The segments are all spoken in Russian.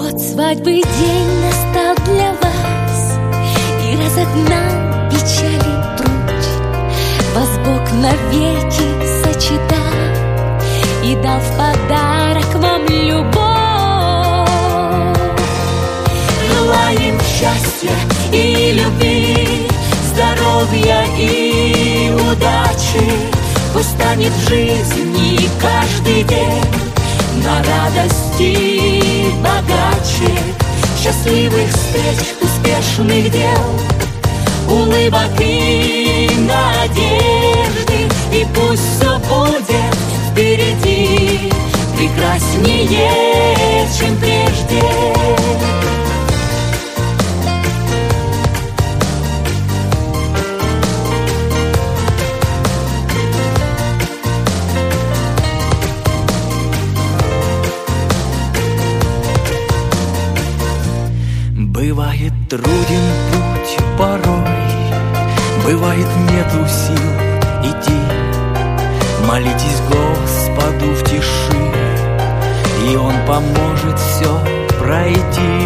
Вот свадьбы день настал для вас и разогнал печали прочь. Вас Бог навеки сочетал и дал в подарок вам любовь. Желаем счастья и любви, здоровья и удачи. Пусть станет в жизни каждый день на радости богаче. Счастливых встреч, успешных дел, улыбок и надежды. И пусть все будет впереди прекраснее, чем прежде. Бывает труден путь порой, бывает нету сил идти. Молитесь Господу в тиши, и Он поможет все пройти.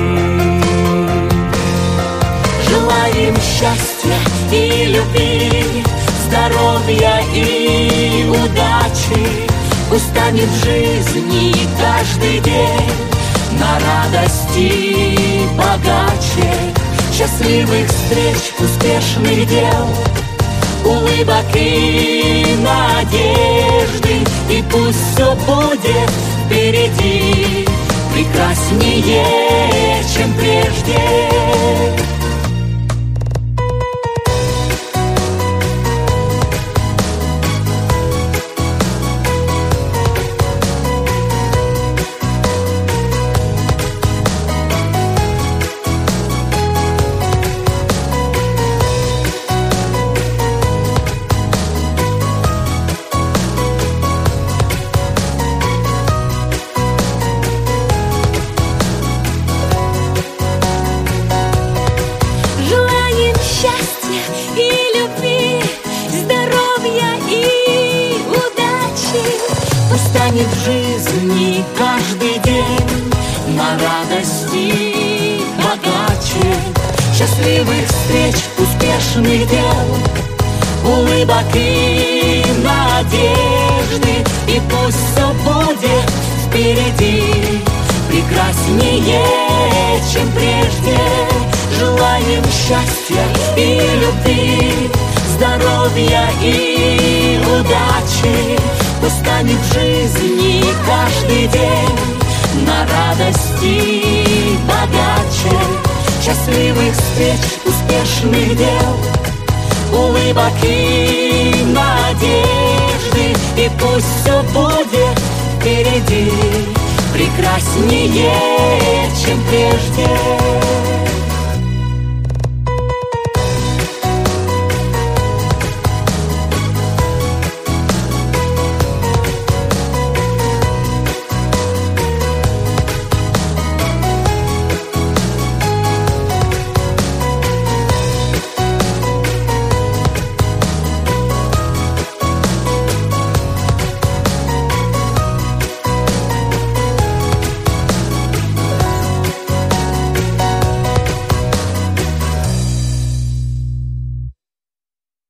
Желаем счастья и любви, здоровья и удачи. Пусть станет в жизни каждый день на радости богаче. Счастливых встреч, успешных дел, улыбок и надежды. И пусть все будет впереди прекраснее, чем прежде. Счастья и любви, здоровья и удачи. Пусть станет в жизни каждый день на радости богаче. Счастливых встреч, успешных дел, улыбок и надежды. И пусть все будет впереди прекраснее, чем прежде. Желаем счастья и любви, здоровья и удачи. Пусть станет в жизни каждый день на радости богаче. Счастливых встреч, успешных дел, улыбок и надежды. И пусть все будет впереди прекраснее, чем прежде.